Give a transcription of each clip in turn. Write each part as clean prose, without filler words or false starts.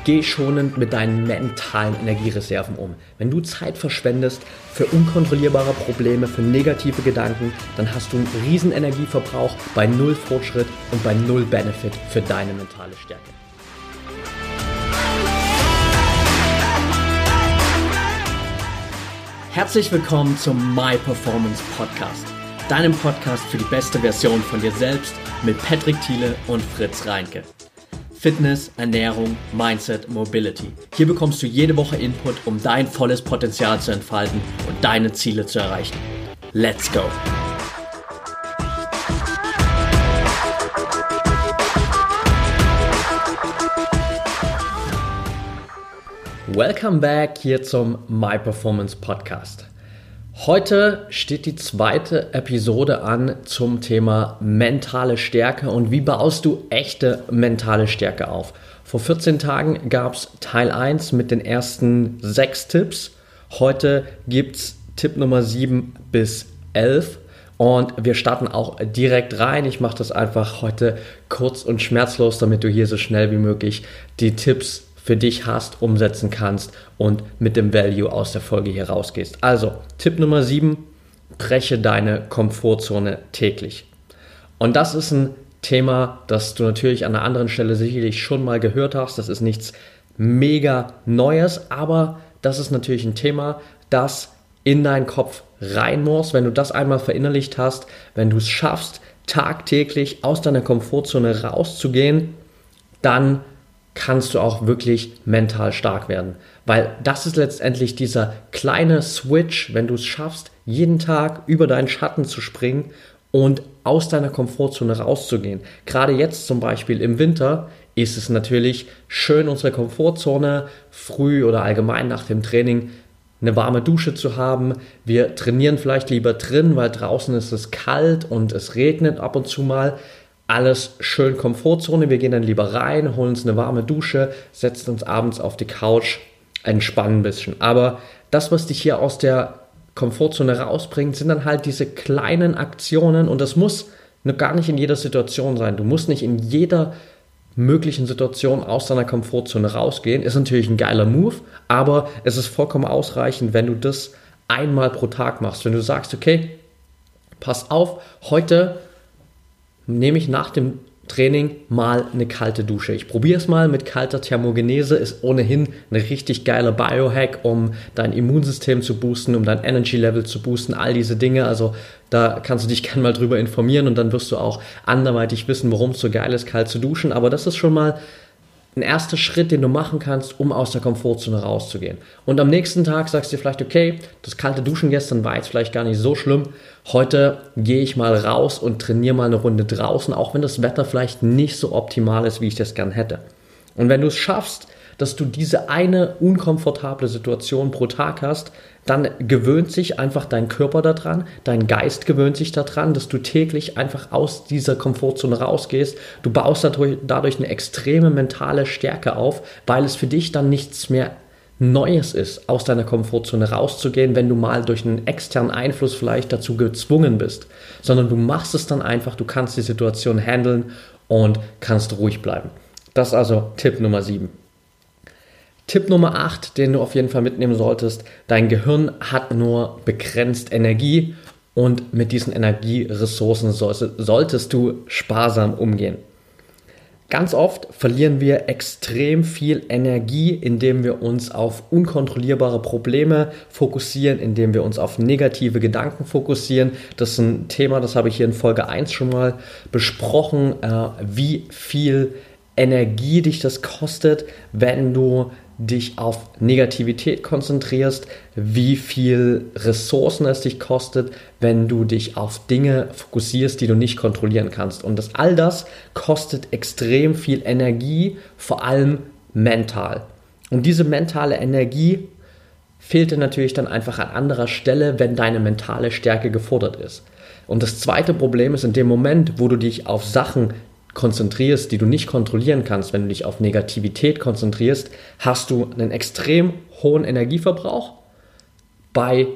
Geh schonend mit deinen mentalen Energiereserven um. Wenn du Zeit verschwendest für unkontrollierbare Probleme, für negative Gedanken, dann hast du einen riesen Energieverbrauch bei null Fortschritt und bei null Benefit für deine mentale Stärke. Herzlich willkommen zum My Performance Podcast, deinem Podcast für die beste Version von dir selbst mit Patrick Thiele und Fritz Reinke. Fitness, Ernährung, Mindset, Mobility. Hier bekommst du jede Woche Input, um dein volles Potenzial zu entfalten und deine Ziele zu erreichen. Let's go! Welcome back hier zum My Performance Podcast. Heute steht die zweite Episode an zum Thema mentale Stärke und wie baust du echte mentale Stärke auf. Vor 14 Tagen gab es Teil 1 mit den ersten 6 Tipps. Heute gibt es Tipp Nummer 7 bis 11 und wir starten auch direkt rein. Ich mache das einfach heute kurz und schmerzlos, damit du hier so schnell wie möglich die Tipps für dich hast, umsetzen kannst und mit dem Value aus der Folge hier rausgehst. Also, Tipp Nummer 7, breche deine Komfortzone täglich. Und das ist ein Thema, das du natürlich an einer anderen Stelle sicherlich schon mal gehört hast. Das ist nichts mega Neues, aber das ist natürlich ein Thema, das in deinen Kopf rein muss. Wenn du das einmal verinnerlicht hast, wenn du es schaffst, tagtäglich aus deiner Komfortzone rauszugehen, dann kannst du auch wirklich mental stark werden. Weil das ist letztendlich dieser kleine Switch, wenn du es schaffst, jeden Tag über deinen Schatten zu springen und aus deiner Komfortzone rauszugehen. Gerade jetzt zum Beispiel im Winter ist es natürlich schön, unsere Komfortzone früh oder allgemein nach dem Training eine warme Dusche zu haben. Wir trainieren vielleicht lieber drin, weil draußen ist es kalt und es regnet ab und zu mal. Alles schön Komfortzone, wir gehen dann lieber rein, holen uns eine warme Dusche, setzen uns abends auf die Couch, entspannen ein bisschen. Aber das, was dich hier aus der Komfortzone rausbringt, sind dann halt diese kleinen Aktionen und das muss gar nicht in jeder Situation sein. Du musst nicht in jeder möglichen Situation aus deiner Komfortzone rausgehen. Ist natürlich ein geiler Move, aber es ist vollkommen ausreichend, wenn du das einmal pro Tag machst. Wenn du sagst, okay, pass auf, heute nehme ich nach dem Training mal eine kalte Dusche. Ich probiere es mal mit kalter Thermogenese, ist ohnehin ein richtig geiler Biohack, um dein Immunsystem zu boosten, um dein Energy Level zu boosten, all diese Dinge. Also da kannst du dich gerne mal drüber informieren und dann wirst du auch anderweitig wissen, warum es so geil ist, kalt zu duschen. Aber das ist schon mal ein erster Schritt, den du machen kannst, um aus der Komfortzone rauszugehen. Und am nächsten Tag sagst du dir vielleicht, okay, das kalte Duschen gestern war jetzt vielleicht gar nicht so schlimm. Heute gehe ich mal raus und trainiere mal eine Runde draußen, auch wenn das Wetter vielleicht nicht so optimal ist, wie ich das gern hätte. Und wenn du es schaffst, dass du diese eine unkomfortable Situation pro Tag hast, dann gewöhnt sich einfach dein Körper daran, dein Geist gewöhnt sich daran, dass du täglich einfach aus dieser Komfortzone rausgehst. Du baust dadurch eine extreme mentale Stärke auf, weil es für dich dann nichts mehr Neues ist, aus deiner Komfortzone rauszugehen, wenn du mal durch einen externen Einfluss vielleicht dazu gezwungen bist, sondern du machst es dann einfach, du kannst die Situation handeln und kannst ruhig bleiben. Das ist also Tipp Nummer 7. Tipp Nummer 8, den du auf jeden Fall mitnehmen solltest: Dein Gehirn hat nur begrenzt Energie und mit diesen Energieressourcen solltest du sparsam umgehen. Ganz oft verlieren wir extrem viel Energie, indem wir uns auf unkontrollierbare Probleme fokussieren, indem wir uns auf negative Gedanken fokussieren. Das ist ein Thema, das habe ich hier in Folge 1 schon mal besprochen, wie viel Energie dich das kostet, wenn du dich auf Negativität konzentrierst, wie viel Ressourcen es dich kostet, wenn du dich auf Dinge fokussierst, die du nicht kontrollieren kannst. Und all das kostet extrem viel Energie, vor allem mental. Und diese mentale Energie fehlt dir natürlich dann einfach an anderer Stelle, wenn deine mentale Stärke gefordert ist. Und das zweite Problem ist, in dem Moment, wo du dich auf Sachen konzentrierst, die du nicht kontrollieren kannst, wenn du dich auf Negativität konzentrierst, hast du einen extrem hohen Energieverbrauch bei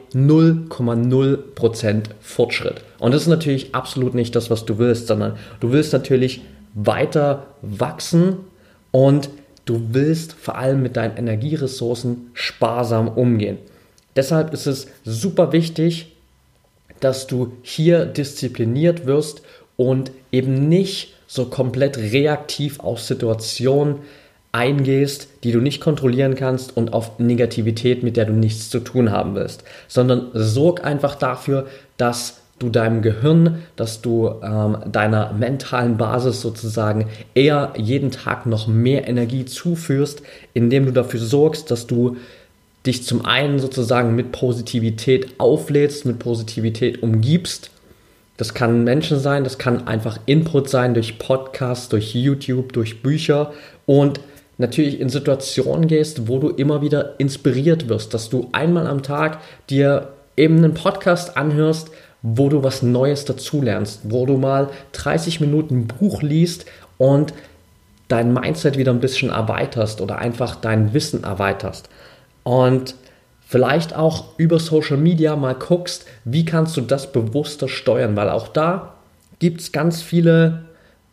0,0% Fortschritt. Und das ist natürlich absolut nicht das, was du willst, sondern du willst natürlich weiter wachsen und du willst vor allem mit deinen Energieressourcen sparsam umgehen. Deshalb ist es super wichtig, dass du hier diszipliniert wirst und eben nicht so komplett reaktiv auf Situationen eingehst, die du nicht kontrollieren kannst und auf Negativität, mit der du nichts zu tun haben willst, sondern sorg einfach dafür, dass du deinem Gehirn, dass du deiner mentalen Basis sozusagen eher jeden Tag noch mehr Energie zuführst, indem du dafür sorgst, dass du dich zum einen sozusagen mit Positivität auflädst, mit Positivität umgibst. Das kann Menschen sein, das kann einfach Input sein durch Podcasts, durch YouTube, durch Bücher und natürlich in Situationen gehst, wo du immer wieder inspiriert wirst, dass du einmal am Tag dir eben einen Podcast anhörst, wo du was Neues dazulernst, wo du mal 30 Minuten ein Buch liest und dein Mindset wieder ein bisschen erweiterst oder einfach dein Wissen erweiterst. Und vielleicht auch über Social Media mal guckst, wie kannst du das bewusster steuern, weil auch da gibt es ganz viele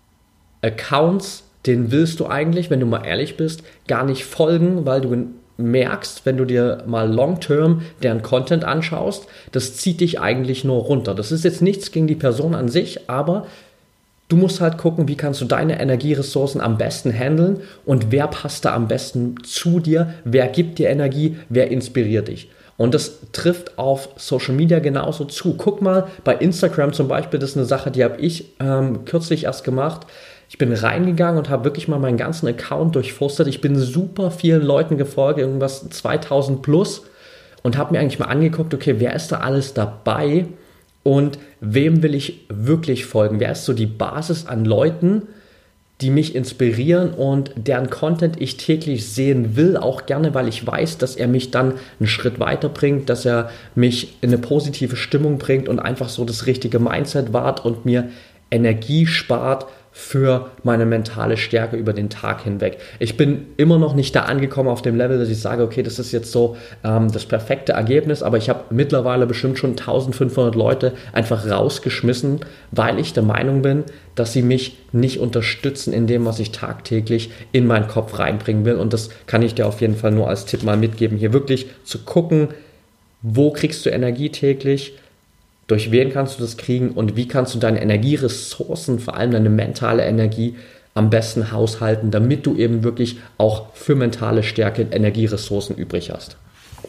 Accounts, denen willst du eigentlich, wenn du mal ehrlich bist, gar nicht folgen, weil du merkst, wenn du dir mal long-term deren Content anschaust, das zieht dich eigentlich nur runter. Das ist jetzt nichts gegen die Person an sich, aber du musst halt gucken, wie kannst du deine Energieressourcen am besten handeln und wer passt da am besten zu dir, wer gibt dir Energie, wer inspiriert dich. Und das trifft auf Social Media genauso zu. Guck mal, bei Instagram zum Beispiel, das ist eine Sache, die habe ich kürzlich erst gemacht. Ich bin reingegangen und habe wirklich mal meinen ganzen Account durchforstet. Ich bin super vielen Leuten gefolgt, irgendwas 2000 plus und habe mir eigentlich mal angeguckt, okay, wer ist da alles dabei und wem will ich wirklich folgen? Wer ist so die Basis an Leuten, die mich inspirieren und deren Content ich täglich sehen will, auch gerne, weil ich weiß, dass er mich dann einen Schritt weiterbringt, dass er mich in eine positive Stimmung bringt und einfach so das richtige Mindset wahrt und mir Energie spart für meine mentale Stärke über den Tag hinweg. Ich bin immer noch nicht da angekommen auf dem Level, dass ich sage, okay, das ist jetzt so das perfekte Ergebnis, aber ich habe mittlerweile bestimmt schon 1500 Leute einfach rausgeschmissen, weil ich der Meinung bin, dass sie mich nicht unterstützen in dem, was ich tagtäglich in meinen Kopf reinbringen will, und das kann ich dir auf jeden Fall nur als Tipp mal mitgeben, hier wirklich zu gucken, wo kriegst du Energie täglich, durch wen kannst du das kriegen und wie kannst du deine Energieressourcen, vor allem deine mentale Energie, am besten haushalten, damit du eben wirklich auch für mentale Stärke Energieressourcen übrig hast.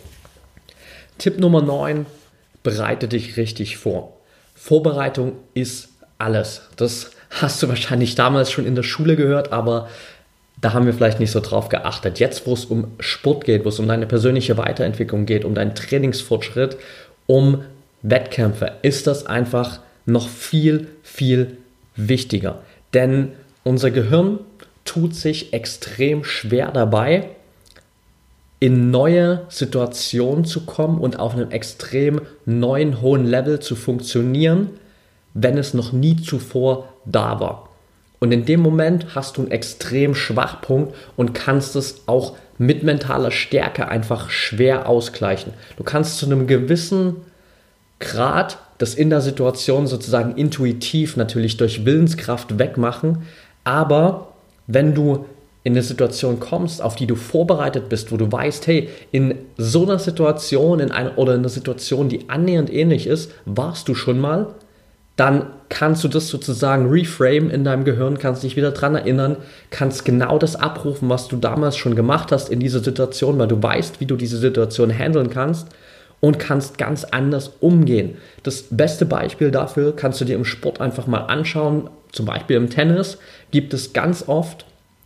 Tipp Nummer 9, bereite dich richtig vor. Vorbereitung ist alles. Das hast du wahrscheinlich damals schon in der Schule gehört, aber da haben wir vielleicht nicht so drauf geachtet. Jetzt, wo es um Sport geht, wo es um deine persönliche Weiterentwicklung geht, um deinen Trainingsfortschritt, um Wettkämpfe, ist das einfach noch viel, viel wichtiger. Denn unser Gehirn tut sich extrem schwer dabei, in neue Situationen zu kommen und auf einem extrem neuen, hohen Level zu funktionieren, wenn es noch nie zuvor da war. Und in dem Moment hast du einen extremen Schwachpunkt und kannst es auch mit mentaler Stärke einfach schwer ausgleichen. Du kannst zu einem gewissen Grad das in der Situation sozusagen intuitiv natürlich durch Willenskraft wegmachen, aber wenn du in eine Situation kommst, auf die du vorbereitet bist, wo du weißt, hey, in so einer Situation, in einer Situation, die annähernd ähnlich ist, warst du schon mal, dann kannst du das sozusagen reframe in deinem Gehirn, kannst dich wieder dran erinnern, kannst genau das abrufen, was du damals schon gemacht hast in dieser Situation, weil du weißt, wie du diese Situation handeln kannst, und kannst ganz anders umgehen. Das beste Beispiel dafür kannst du dir im Sport einfach mal anschauen. Zum Beispiel im Tennis gibt es ganz oft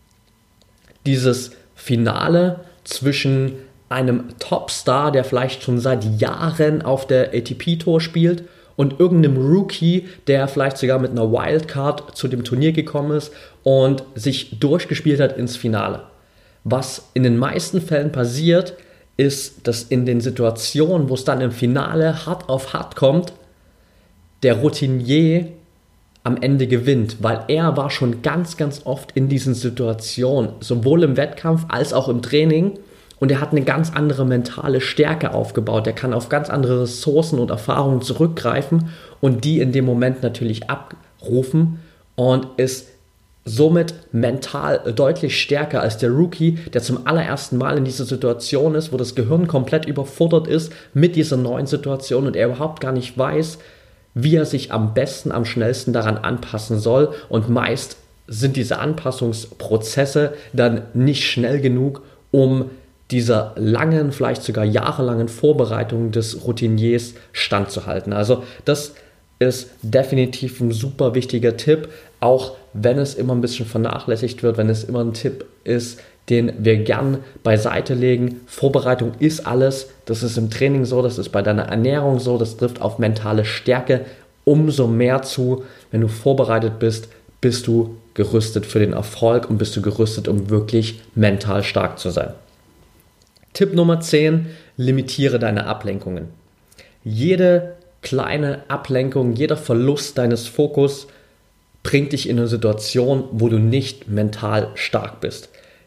dieses Finale zwischen einem Topstar, der vielleicht schon seit Jahren auf der ATP-Tour spielt, und irgendeinem Rookie, der vielleicht sogar mit einer Wildcard zu dem Turnier gekommen ist und sich durchgespielt hat ins Finale. Was in den meisten Fällen passiert, ist, dass in den Situationen, wo es dann im Finale hart auf hart kommt, der Routinier am Ende gewinnt, weil er war schon ganz, ganz oft in diesen Situationen, sowohl im Wettkampf als auch im Training, und er hat eine ganz andere mentale Stärke aufgebaut. Er kann auf ganz andere Ressourcen und Erfahrungen zurückgreifen und die in dem Moment natürlich abrufen und ist somit mental deutlich stärker als der Rookie, der zum allerersten Mal in dieser Situation ist, wo das Gehirn komplett überfordert ist mit dieser neuen Situation und er überhaupt gar nicht weiß, wie er sich am besten, am schnellsten daran anpassen soll. Und meist sind diese Anpassungsprozesse dann nicht schnell genug, um dieser langen, vielleicht sogar jahrelangen Vorbereitung des Routiniers standzuhalten. Also das ist definitiv ein super wichtiger Tipp, auch wenn es immer ein bisschen vernachlässigt wird, wenn es immer ein Tipp ist, den wir gern beiseite legen. Vorbereitung ist alles, das ist im Training so, das ist bei deiner Ernährung so, das trifft auf mentale Stärke umso mehr zu. Wenn du vorbereitet bist, bist du gerüstet für den Erfolg und bist du gerüstet, um wirklich mental stark zu sein. Tipp Nummer 10, limitiere deine Ablenkungen. Jede kleine Ablenkung, jeder Verlust deines Fokus bringt dich in eine Situation, wo du nicht mental stark bist.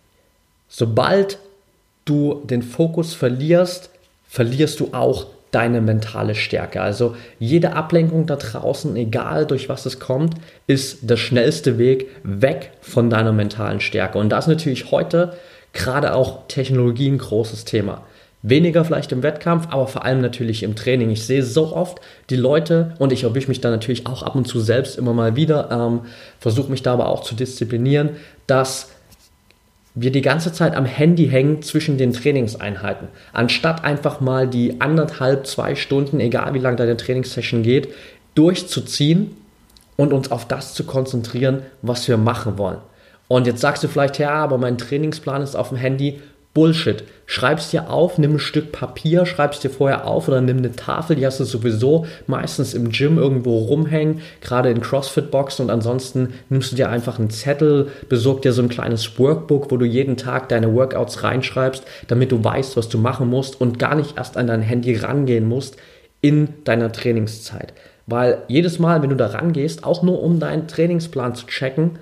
Sobald du den Fokus verlierst, verlierst du auch deine mentale Stärke. Also jede Ablenkung da draußen, egal durch was es kommt, ist der schnellste Weg weg von deiner mentalen Stärke. Und da ist natürlich heute gerade auch Technologie ein großes Thema. Weniger vielleicht im Wettkampf, aber vor allem natürlich im Training. Ich sehe so oft die Leute und ich erwische mich da natürlich auch ab und zu selbst immer mal wieder, versuche mich da aber auch zu disziplinieren, dass wir die ganze Zeit am Handy hängen zwischen den Trainingseinheiten. Anstatt einfach mal die 1,5, 2 Stunden, egal wie lange deine Trainingssession geht, durchzuziehen und uns auf das zu konzentrieren, was wir machen wollen. Und jetzt sagst du vielleicht, ja, aber mein Trainingsplan ist auf dem Handy. Bullshit. Schreib's dir auf, nimm ein Stück Papier, schreib's dir vorher auf oder nimm eine Tafel, die hast du sowieso meistens im Gym irgendwo rumhängen, gerade in CrossFit-Boxen und ansonsten nimmst du dir einfach einen Zettel, besorg dir so ein kleines Workbook, wo du jeden Tag deine Workouts reinschreibst, damit du weißt, was du machen musst und gar nicht erst an dein Handy rangehen musst in deiner Trainingszeit. Weil jedes Mal, wenn du da rangehst, auch nur um deinen Trainingsplan zu checken,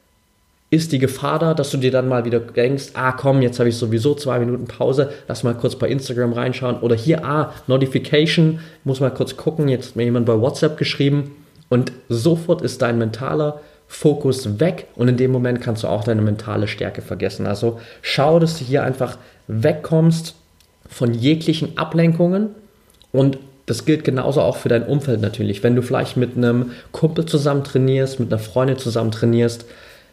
ist die Gefahr da, dass du dir dann mal wieder denkst, komm, jetzt habe ich sowieso 2 Minuten Pause, lass mal kurz bei Instagram reinschauen oder hier, Notification, muss mal kurz gucken, jetzt hat mir jemand bei WhatsApp geschrieben und sofort ist dein mentaler Fokus weg und in dem Moment kannst du auch deine mentale Stärke vergessen. Also schau, dass du hier einfach wegkommst von jeglichen Ablenkungen und das gilt genauso auch für dein Umfeld natürlich. Wenn du vielleicht mit einem Kumpel zusammen trainierst, mit einer Freundin zusammen trainierst,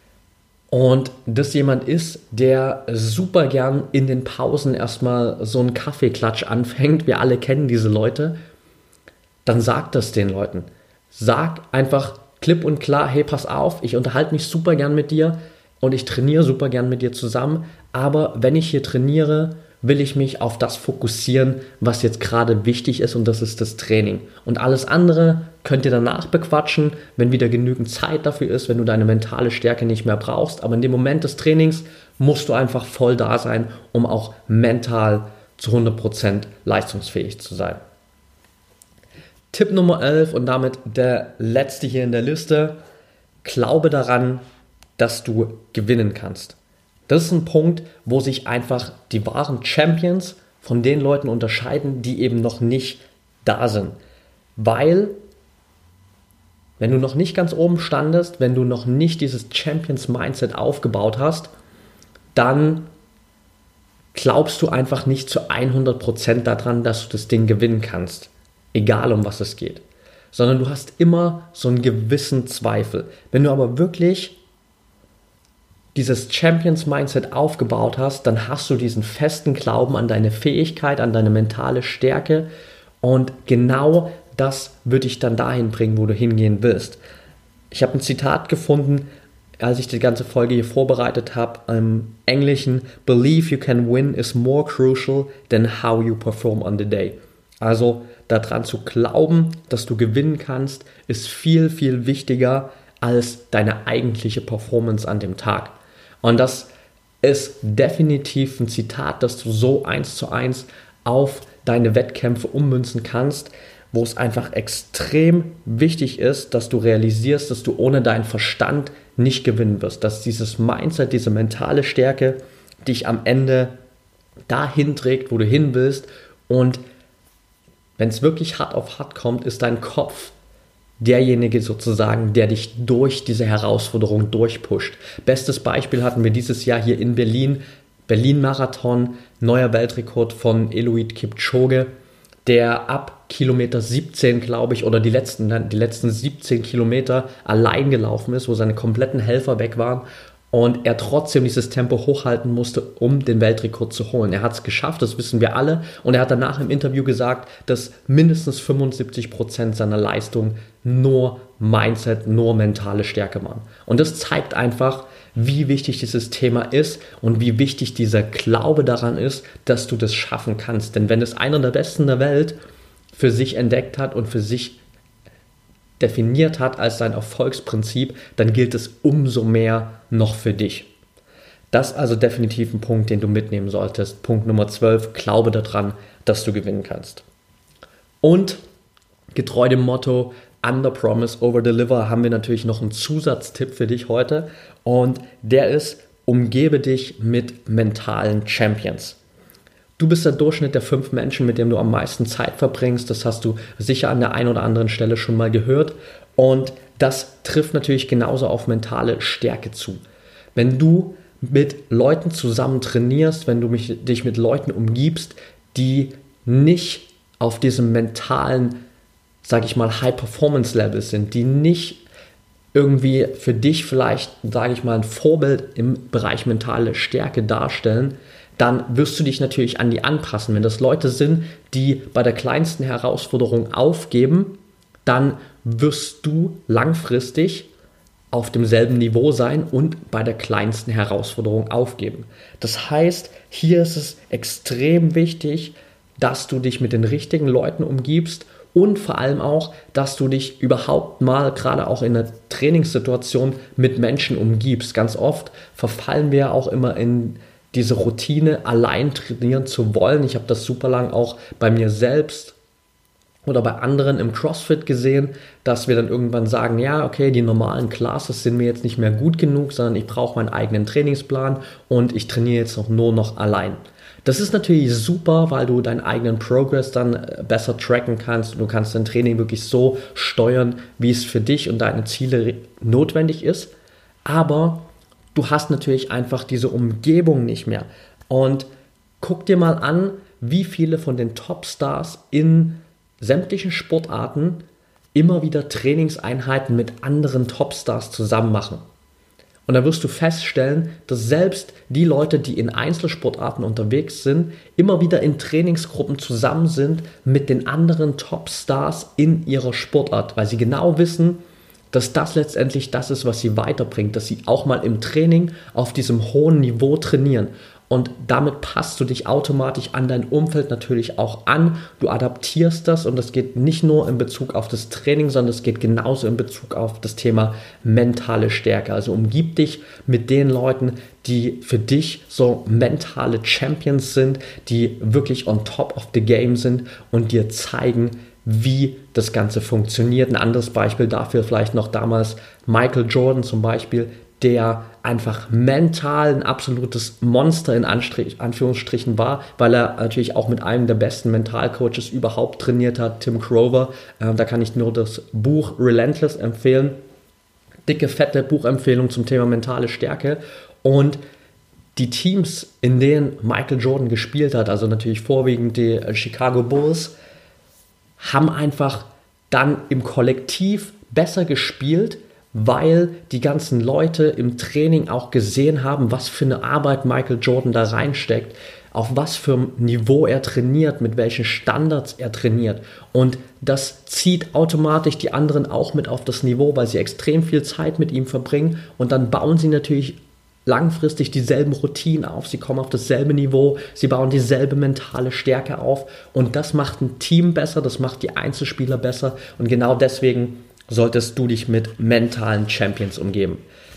und das jemand ist, der super gern in den Pausen erstmal so einen Kaffeeklatsch anfängt, wir alle kennen diese Leute, dann sag das den Leuten. Sag einfach klipp und klar, hey, pass auf, ich unterhalte mich super gern mit dir und ich trainiere super gern mit dir zusammen, aber wenn ich hier trainiere, will ich mich auf das fokussieren, was jetzt gerade wichtig ist und das ist das Training. Und alles andere könnt ihr danach bequatschen, wenn wieder genügend Zeit dafür ist, wenn du deine mentale Stärke nicht mehr brauchst. Aber in dem Moment des Trainings musst du einfach voll da sein, um auch mental zu 100% leistungsfähig zu sein. Tipp Nummer 11 und damit der letzte hier in der Liste. Glaube daran, dass du gewinnen kannst. Das ist ein Punkt, wo sich einfach die wahren Champions von den Leuten unterscheiden, die eben noch nicht da sind. Weil, wenn du noch nicht ganz oben standest, wenn du noch nicht dieses Champions-Mindset aufgebaut hast, dann glaubst du einfach nicht zu 100% daran, dass du das Ding gewinnen kannst. Egal, um was es geht. Sondern du hast immer so einen gewissen Zweifel. Wenn du aber wirklich dieses Champions-Mindset aufgebaut hast, dann hast du diesen festen Glauben an deine Fähigkeit, an deine mentale Stärke und genau das wird dich dann dahin bringen, wo du hingehen willst. Ich habe ein Zitat gefunden, als ich die ganze Folge hier vorbereitet habe, im Englischen: Believe you can win is more crucial than how you perform on the day. Also daran zu glauben, dass du gewinnen kannst, ist viel, viel wichtiger als deine eigentliche Performance an dem Tag. Und das ist definitiv ein Zitat, das du so 1:1 auf deine Wettkämpfe ummünzen kannst, wo es einfach extrem wichtig ist, dass du realisierst, dass du ohne deinen Verstand nicht gewinnen wirst. Dass dieses Mindset, diese mentale Stärke dich am Ende dahin trägt, wo du hin willst. Und wenn es wirklich hart auf hart kommt, ist dein Kopf derjenige sozusagen, der dich durch diese Herausforderung durchpusht. Bestes Beispiel hatten wir dieses Jahr hier in Berlin, Berlin-Marathon, neuer Weltrekord von Eliud Kipchoge, der ab Kilometer 17, glaube ich, oder die letzten 17 Kilometer allein gelaufen ist, wo seine kompletten Helfer weg waren und er trotzdem dieses Tempo hochhalten musste, um den Weltrekord zu holen. Er hat es geschafft, das wissen wir alle, und er hat danach im Interview gesagt, dass mindestens 75% seiner Leistung nur Mindset, nur mentale Stärke waren. Und das zeigt einfach, wie wichtig dieses Thema ist und wie wichtig dieser Glaube daran ist, dass du das schaffen kannst. Denn wenn es einer der Besten der Welt für sich entdeckt hat und für sich definiert hat als sein Erfolgsprinzip, dann gilt es umso mehr noch für dich. Das ist also definitiv ein Punkt, den du mitnehmen solltest. Punkt Nummer 12, glaube daran, dass du gewinnen kannst. Und getreu dem Motto Under Promise, Over Deliver haben wir natürlich noch einen Zusatztipp für dich heute, und der ist: umgebe dich mit mentalen Champions. Du bist der Durchschnitt der 5 Menschen, mit denen du am meisten Zeit verbringst. Das hast du sicher an der einen oder anderen Stelle schon mal gehört. Und das trifft natürlich genauso auf mentale Stärke zu. Wenn du mit Leuten zusammen trainierst, wenn du dich mit Leuten umgibst, die nicht auf diesem mentalen, sage ich mal, High-Performance-Level sind, die nicht irgendwie für dich vielleicht, sage ich mal, ein Vorbild im Bereich mentale Stärke darstellen, dann wirst du dich natürlich an die anpassen. Wenn das Leute sind, die bei der kleinsten Herausforderung aufgeben, dann wirst du langfristig auf demselben Niveau sein und bei der kleinsten Herausforderung aufgeben. Das heißt, hier ist es extrem wichtig, dass du dich mit den richtigen Leuten umgibst und vor allem auch, dass du dich überhaupt mal, gerade auch in einer Trainingssituation, mit Menschen umgibst. Ganz oft verfallen wir auch immer in diese Routine, allein trainieren zu wollen. Ich habe das super lang auch bei mir selbst oder bei anderen im CrossFit gesehen, dass wir dann irgendwann sagen, ja, okay, die normalen Classes sind mir jetzt nicht mehr gut genug, sondern ich brauche meinen eigenen Trainingsplan und ich trainiere jetzt nur noch allein. Das ist natürlich super, weil du deinen eigenen Progress dann besser tracken kannst. Du kannst dein Training wirklich so steuern, wie es für dich und deine Ziele notwendig ist. Aber du hast natürlich einfach diese Umgebung nicht mehr. Und guck dir mal an, wie viele von den Topstars in sämtlichen Sportarten immer wieder Trainingseinheiten mit anderen Topstars zusammen machen. Und dann wirst du feststellen, dass selbst die Leute, die in Einzelsportarten unterwegs sind, immer wieder in Trainingsgruppen zusammen sind mit den anderen Topstars in ihrer Sportart, weil sie genau wissen, dass das letztendlich das ist, was sie weiterbringt, dass sie auch mal im Training auf diesem hohen Niveau trainieren. Und damit passt du dich automatisch an dein Umfeld natürlich auch an. Du adaptierst das, und das geht nicht nur in Bezug auf das Training, sondern es geht genauso in Bezug auf das Thema mentale Stärke. Also umgib dich mit den Leuten, die für dich so mentale Champions sind, die wirklich on top of the game sind und dir zeigen, wie das Ganze funktioniert. Ein anderes Beispiel dafür vielleicht noch damals Michael Jordan zum Beispiel, der einfach mental ein absolutes Monster in Anführungsstrichen war, weil er natürlich auch mit einem der besten Mentalcoaches überhaupt trainiert hat, Tim Grover. Da kann ich nur das Buch Relentless empfehlen. Dicke, fette Buchempfehlung zum Thema mentale Stärke. Und die Teams, in denen Michael Jordan gespielt hat, also natürlich vorwiegend die Chicago Bulls, haben einfach dann im Kollektiv besser gespielt, weil die ganzen Leute im Training auch gesehen haben, was für eine Arbeit Michael Jordan da reinsteckt, auf was für ein Niveau er trainiert, mit welchen Standards er trainiert. Und das zieht automatisch die anderen auch mit auf das Niveau, weil sie extrem viel Zeit mit ihm verbringen, und dann bauen sie natürlich langfristig dieselben Routinen auf, sie kommen auf dasselbe Niveau, sie bauen dieselbe mentale Stärke auf, und das macht ein Team besser, das macht die Einzelspieler besser, und genau deswegen solltest du dich mit mentalen Champions umgeben.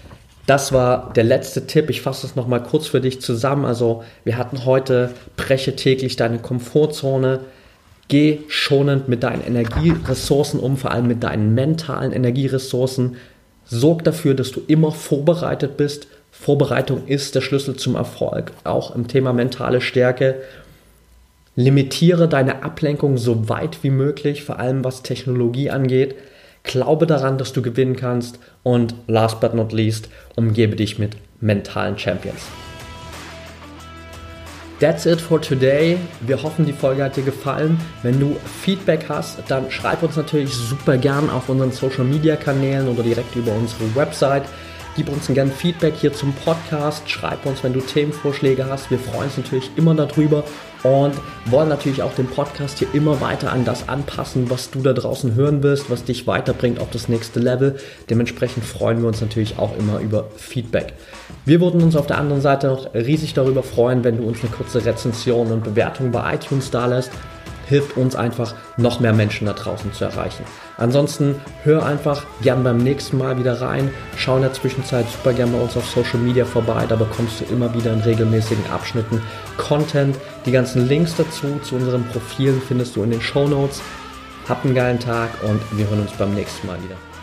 Das war der letzte Tipp. Ich fasse es nochmal kurz für dich zusammen. Also wir hatten heute: breche täglich deine Komfortzone, geh schonend mit deinen Energieressourcen um, vor allem mit deinen mentalen Energieressourcen. Sorg dafür, dass du immer vorbereitet bist. Vorbereitung ist der Schlüssel zum Erfolg, auch im Thema mentale Stärke. Limitiere deine Ablenkung so weit wie möglich, vor allem was Technologie angeht. Glaube daran, dass du gewinnen kannst und last but not least, umgebe dich mit mentalen Champions. That's it for today. Wir hoffen, die Folge hat dir gefallen. Wenn du Feedback hast, dann schreib uns natürlich super gern auf unseren Social Media Kanälen oder direkt über unsere Website. Gib uns gerne Feedback hier zum Podcast. Schreib uns, wenn du Themenvorschläge hast. Wir freuen uns natürlich immer darüber und wollen natürlich auch den Podcast hier immer weiter an das anpassen, was du da draußen hören wirst, was dich weiterbringt auf das nächste Level. Dementsprechend freuen wir uns natürlich auch immer über Feedback. Wir würden uns auf der anderen Seite noch riesig darüber freuen, wenn du uns eine kurze Rezension und Bewertung bei iTunes dalässt. Hilft uns einfach, noch mehr Menschen da draußen zu erreichen. Ansonsten hör einfach gern beim nächsten Mal wieder rein. Schau in der Zwischenzeit super gern bei uns auf Social Media vorbei. Da bekommst du immer wieder in regelmäßigen Abschnitten Content. Die ganzen Links dazu, zu unseren Profilen findest du in den Shownotes. Habt einen geilen Tag und wir hören uns beim nächsten Mal wieder.